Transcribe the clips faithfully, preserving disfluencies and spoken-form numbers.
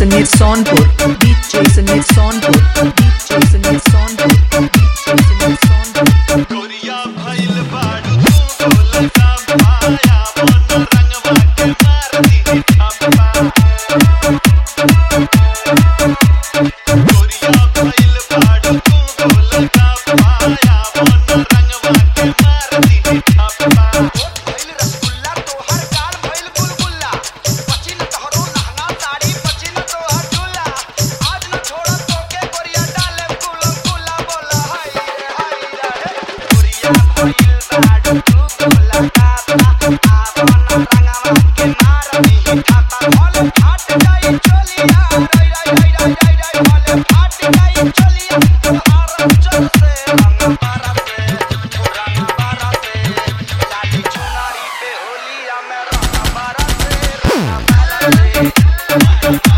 Samir Sonpur, D J Samir Sonpur, D J Samir Sonpur, D J Samir Sonpur. गोरिया भइल बाड़ू तू लगा पाया मन रंगवा के मार दी थप्पा। गोरिया भइल बाड़ू तू लगा पाया मन रंगवा के मार दी थप्पा। भइल रसगुल्ला तोहर गाल भइल गुलगुल्ला पचिन तोहरो लहंगा साड़ी पचिन तोहर झूला आज न छोड़ तोके गोरिया डाले गुलम गुला बोला हाय रे हाय रे गोरिया भइल बाड़ू तू लगा पा आवना रंगवा के मार दी खाता भले फाट जाई चलिया राई राई राई राई राई भले फाट जाई चलिया तोहार चल से रंग बारा से रंग बारा से लाली चुनारी पे होलिया में रंग बारा से रंग बारा से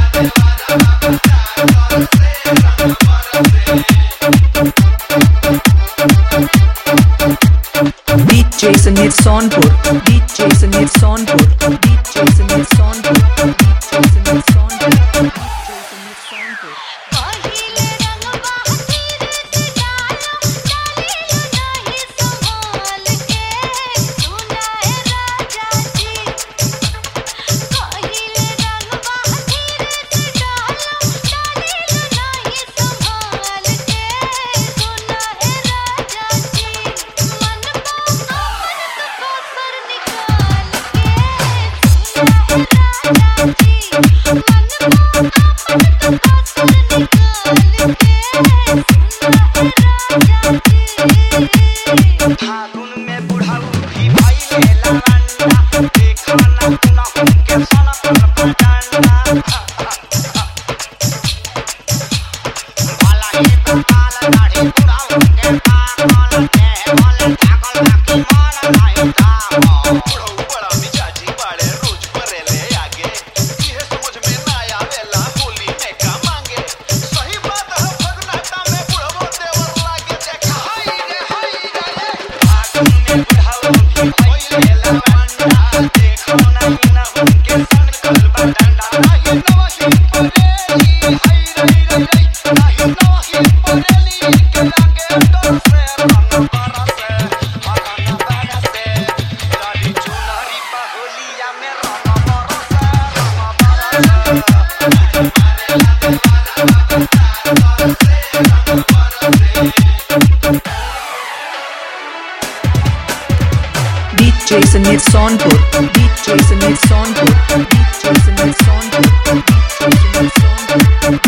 D J Samir Sonpur, D J Samir Sonpur, D J Samir Sonpur, D J Samir Sonpur, D J Samir Sonpur. पहिले रंगवा धीरे से डालो डालिलो नहीं संभाल के सुना है राजा जी पहिले रंगवा धीरे से डालो डालिलो नहीं संभाल के सुना है राजा जी मन को अपन तो कसर निकाल के सुना है राजा जी मन को अपन तो कसर निकाल के फागुन में बुढ़ाऊ भी भइले लवंडा देखा ना गुनाहों के सन पर पटांडा भला ही बपाल दाढ़ी बुढ़ाऊ के पागल के भले पागल बाकी मन नहीं दाम बुढ़ऊ बड़ा मिजाजी बाड़े रोज करेले आगे इहे समझ में ना आवेला होली में का मांगे। सही बात है भगनाटा में बुढ़ऊ देवर लागे देखा हाय रे हाय रे। फागुन में बुढ़ाऊ भी भइले लवंडा देखा ना गुनाहों के सन पर पटांडा नाही नवही परेली हाय रे रे रे। नाही नही परेली के लागे डर से रंग बारा से रंग बारा से लाली चुनरी पहोलिया में रंग बारा से रंग बारा से D J Samir Sonpur, D J Samir Sonpur, D J Samir Sonpur, D J Samir Sonpur.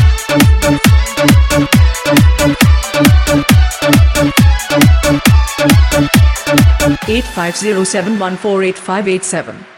eight five zero seven one four eight five eight seven